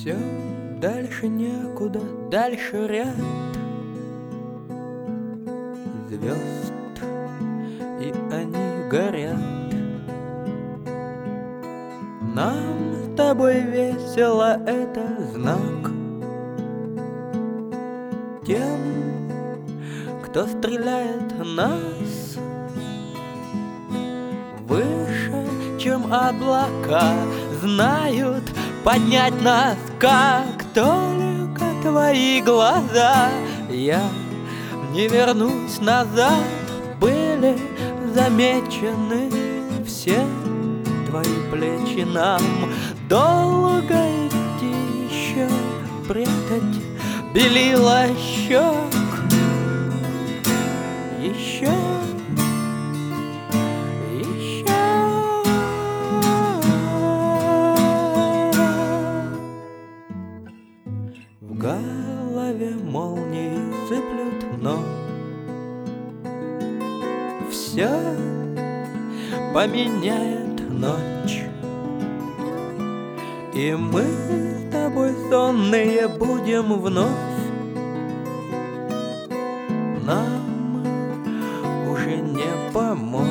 Все дальше некуда, дальше ряд звезд, и они горят. Нам с тобой весело, это знак. Тем, кто стреляет в нас выше, чем облака, знают поднять нас, как только твои глаза. Я не вернусь назад, были замечены все твои плечи. Нам долго идти еще, прятать белила щек. Еще, еще. В голове молнии сыплют, но все поменяет ночь, и мы с тобой сонные будем вновь. Нам уже не помочь.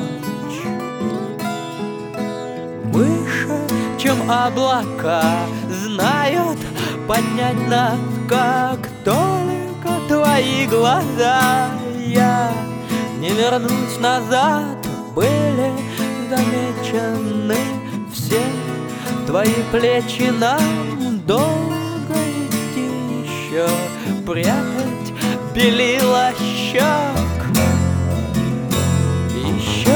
Выше, чем облака, знают поднять нас, как только твои глаза. Я не вернусь назад, были замечены все твои плечи. Нам долго идти еще, прятать белила щек. Еще,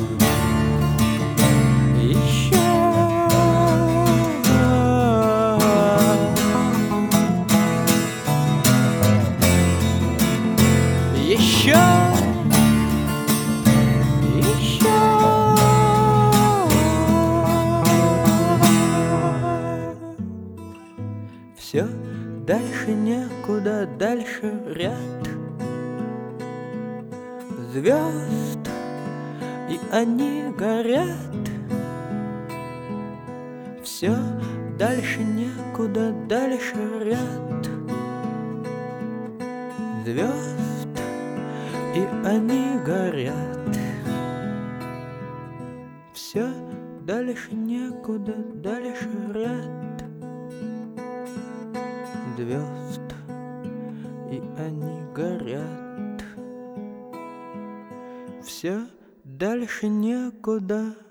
еще. Еще, еще. Все дальше некуда, дальше ряд звезд, и они горят. Все дальше некуда, дальше ряд звезд, и они горят. Все дальше некуда, дальше ряд звезд, и они горят. Все дальше некуда.